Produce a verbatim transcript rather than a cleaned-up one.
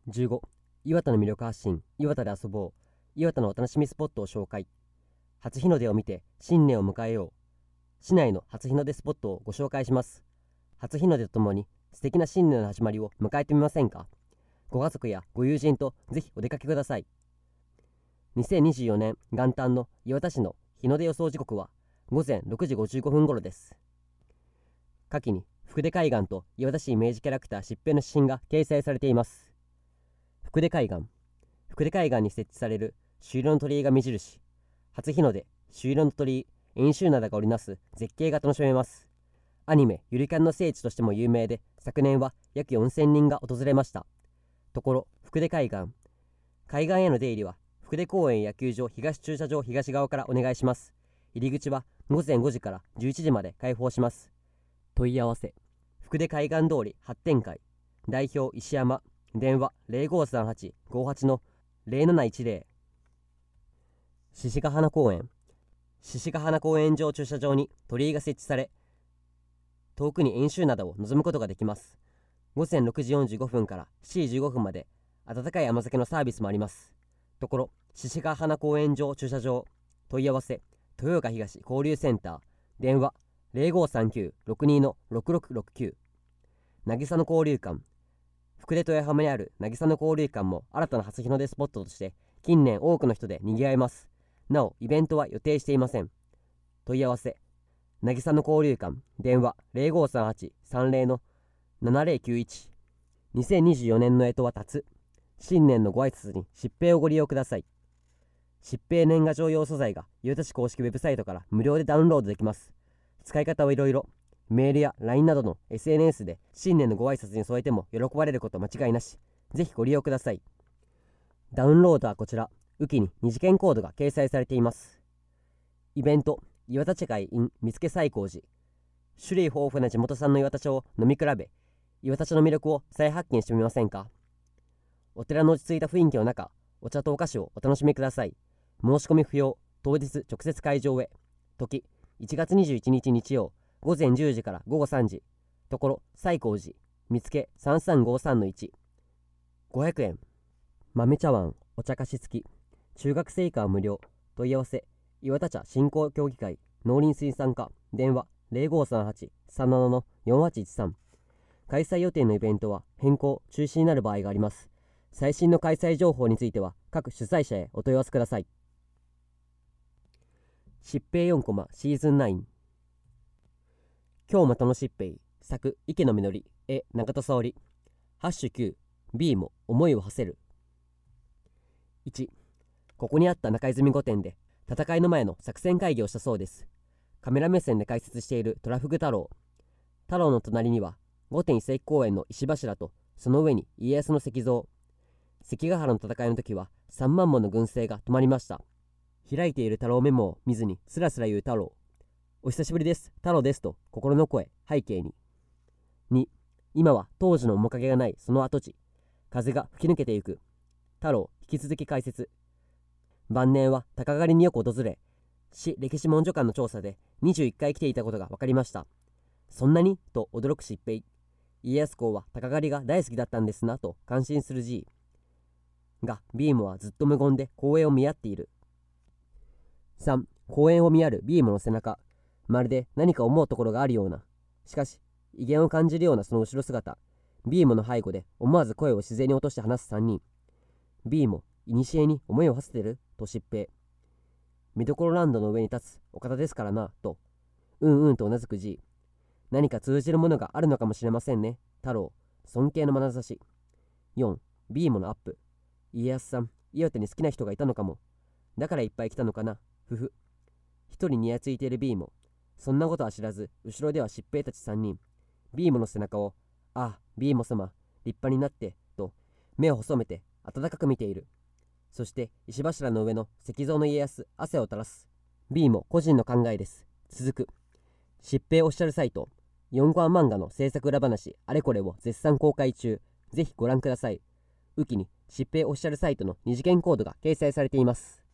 じゅうご、岩手の魅力発信、岩手で遊ぼう。岩手のお楽しみスポットを紹介。初日の出を見て新年を迎えよう。市内の初日の出スポットをご紹介します。初日の出とともに素敵な新年の始まりを迎えてみませんか。ご家族やご友人とぜひお出かけください。にせんにじゅうよねん元旦の岩田市の日の出予想時刻はごぜんろくじごじゅうごふん頃です。下記に福出海岸と岩田市イメージキャラクター疾病の指針が掲載されています。福出海岸。福出海岸に設置される朱色の鳥居が目印。初日の出、朱色の鳥居、遠州灘が織りなす絶景が楽しめます。アニメゆりキャンの聖地としても有名で、昨年は約よんせんにんが訪れました。ところ福出海岸。海岸への出入りは福出公園野球場東駐車場東側からお願いします。入り口はごぜんごじからじゅういちじまで開放します。問い合わせ。福出海岸通り発展会代表石山、電話 ゼロごさんはちごはちのゼロなないちゼロ。獅子ヶ花公園。獅子ヶ花公園場駐車場に鳥居が設置され、遠くに遠州灘を望むことができます。ごぜんろくじよんじゅうごふんからしちじじゅうごふんまで温かい甘酒のサービスもあります。ところ獅子ヶ花公園場駐車場。問い合わせ豊岡東交流センター電話 ゼロごさんきゅうろくにのろくろくろくきゅう。渚の交流館。福出豊浜にある渚の交流館も新たな初日の出スポットとして近年多くの人で賑わいます。なおイベントは予定していません。問い合わせ渚の交流館電話 ゼロごさんはちさんゼロのななゼロきゅういち。にせんにじゅうよねんの干支は辰。新年のご挨拶に疾病をご利用ください。疾病年賀状用素材が岩田市公式ウェブサイトから無料でダウンロードできます。使い方はいろいろ。メールや ライン などの エスエヌエス で新年のご挨拶に添えても喜ばれること間違いなし。ぜひご利用ください。ダウンロードはこちら。ウキに二次元コードが掲載されています。イベント岩田茶会 in 見附西光寺。種類豊富な地元産の岩田茶を飲み比べ、岩田茶の魅力を再発見してみませんか。お寺の落ち着いた雰囲気の中、お茶とお菓子をお楽しみください。申し込み不要。当日直接会場へ。時いちがつにじゅういちにち日曜ごぜんじゅうじからごごさんじ。ところ西光寺見附さんさんごさんのいち。ごひゃくえん。豆茶碗お茶菓子付き。中学生以下は無料。問い合わせ岩田茶振興協議会農林水産課電話 ゼロごさんはちさんななのよんはちいちさん。開催予定のイベントは変更中止になる場合があります。最新の開催情報については各主催者へお問い合わせください。疾病よんコマシーズンナイン。今日またの疾病作池の実り絵中田沙織。ハッシュきゅう B も思いを馳せる。いち、ここにあった中泉御殿で戦いの前の作戦会議をしたそうです。カメラ目線で解説しているトラフグ太郎。太郎の隣には御殿遺跡公園の石柱とその上に家康の石像。関ヶ原の戦いの時はさんまんもの軍勢が止まりました。開いている太郎メモを見ずにスラスラ言う太郎。お久しぶりです、太郎ですと心の声背景に。に、今は当時の面影がないその跡地。風が吹き抜けていく。太郎引き続き解説。晩年は鷹狩りによく訪れ、市歴史文書館の調査でにじゅういっかい来ていたことが分かりました。そんなにと驚く疾病。家康公は鷹狩りが大好きだったんですなと感心する G。がビームはずっと無言で公園を見合っている。さん、公園を見やるビームの背中。まるで何か思うところがあるような。しかし威厳を感じるようなその後ろ姿。ビームの背後で思わず声を自然に落として話すさんにん。ビーム古に思いを馳せてると疾病。見どころランドの上に立つお方ですからなと。うんうんとうなずく G。 何か通じるものがあるのかもしれませんね太郎。尊敬の眼差し。よん、ビームのアップ。家康さん岩手に好きな人がいたのかも。だからいっぱい来たのかな。ふふ。一人にやついているビーム。そんなことは知らず後ろでは疾病たちさんにん。ビームの背中をああビーム様立派になってと目を細めて温かく見ている。そして石柱の上の石像の家康汗を垂らす。 B も個人の考えです。続く。疾病オフィシャルサイトよんコア漫画の制作裏話あれこれを絶賛公開中。ぜひご覧ください。ウキに疾病オフィシャルサイトの二次元コードが掲載されています。